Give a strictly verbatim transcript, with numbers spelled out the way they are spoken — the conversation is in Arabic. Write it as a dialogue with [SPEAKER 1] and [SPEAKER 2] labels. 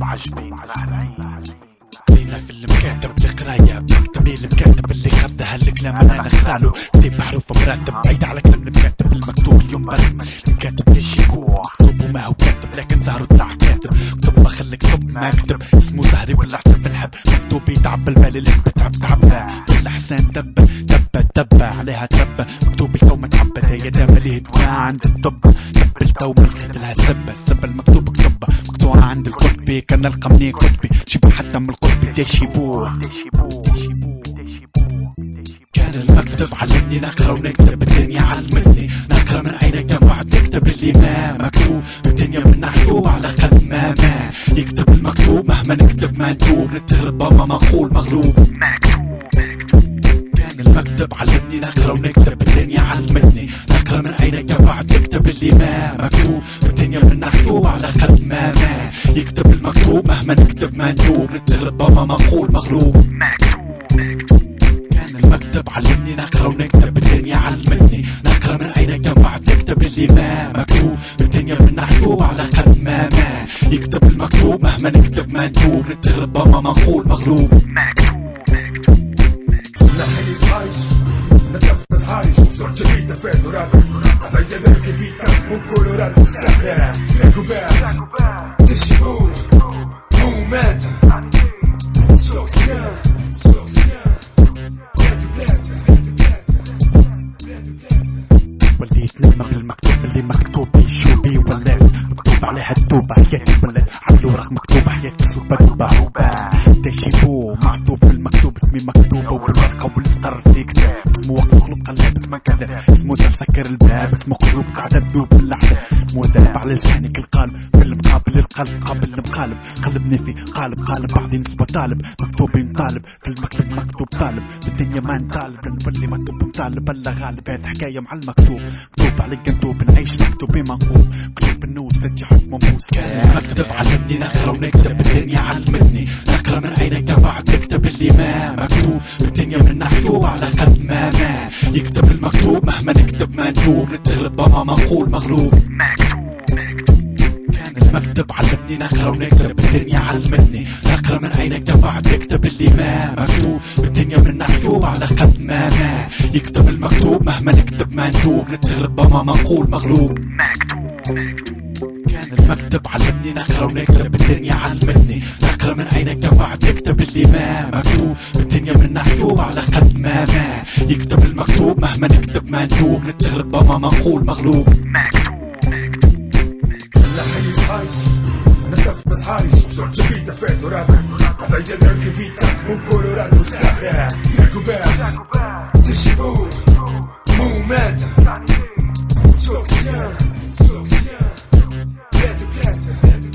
[SPEAKER 1] عجبين مهرعين لينا في المكاتب القراية بكتب المكاتب اللي خدها الكلام انا نقرالو كتاب حروف مراتب بعيد على كلام المكاتب المكتوب اليوم برد الكاتب ليش يكون مكتوب وما هو كاتب لكن زهره طلع كاتب كتب ما خليك كتب ما كتب اسمه زهري ولا عتب بنحب مكتوب يتعب المال اللي بتعب تعبها ولا حسان دب دب دب عليها تربى مكتوب التو متعبى يا دام ليه دواء عند الطب دب التو ملقيت لها سبة السبة المكتوب كتبة مقطوعة عند القطبي كان نلقى مني قطبي شبه حتى من القطبي ديشيبوه كان المكتب علمني نقرا ونكتب الدنيا علمتني نقرا من عينك جمع تكتب اللي ما مكتوب الدنيا من محبوب على قد ما ما يكتب المكتوب مهما نكتب ما نتوب نتغرب ما مقول مغلوب كان المكتب علمني نقرا ونكتب الدنيا علمتني نقرا من عينك جمع تكتب اللي ما مكتوب الدنيا من محبوب على قد ما ما يكتب المكتوب مهما نكتب ما نتوب نتغرب ما مقول مغلوب المكتب علمني نقرا ونكتب الدنيا علمتني نقرا من عينك جمع تكتب اللي ما مكتوب الدنيا من محبوب على قد ما ما يكتب المكتوب مهما نكتب ما نتوب نتغرب ما مقول مغلوب
[SPEAKER 2] نحيي العيش نتنفس عايش صرت جديدة فات ورابع عطيت ذلك في تك وكولورات والسحرة تراكوبات تشبوه مومات سوسيان سوسيان
[SPEAKER 1] وليت نما بالمكتوب اللي مكتوب يشوبي ولات مكتوب عليها التوبة حياتي ولات على الورق مكتوبة حياتي سوبة دوبة تشيبو معطوف في المكتوب اسمي مكتوبة وبالورقة والسطر في كتاب اسمه وقت مخلوق قلب اسمه كذا اسمه زر سكر الباب اسمه قلوب قاعدة تدوب باللحظة اسمه ذهب على لسانك القالب بالمقابل القلب قابل المقالب قلبني في قالب قالب بعدين نسبة طالب مكتوب مطالب في المكتب مكتوب طالب بالدنيا ما نطالب نولي مكتوب مطالب الا غالب هذه حكاية مع المكتوب مكتوب عليك انتوب نعيش مكتوب منقوب قلب النوس تجحد مموس كان مكتب علمني نقرا ونكتب الدنيا علمتني نقرا من عينك جمع تكتب اللي ما مكتوب الدنيا من محبوب على قد ما ما يكتب المكتوب مهما نكتب ما نتوب نتغلب ما مقول مغلوب كان المكتب علمني نقرا ونكتب الدنيا علمتني نقرا من عينك جمع تكتب اللي ما مكتوب الدنيا من محبوب على قد ما ما يكتب المكتوب مهما نكتب ما نتوب نتغلب ما مقول مغلوب كان المكتب علمني نقرا ونكتب الدنيا علمتني نقرا من عينك جمع تكتب اللي ما مكتوب الدنيا من محبوب على قد ما ما يكتب المكتوب مهما نكتب ما نتوب نتغلب ما مقول مغلوب
[SPEAKER 2] نحيي العيش نتنفس عايش صرت جديدة فات ورابع عطيت ذلك في تك وكولورات والسحرة تراكوبات تشبوه مومات سوسيان سوسيان بلاد بلاد بلاد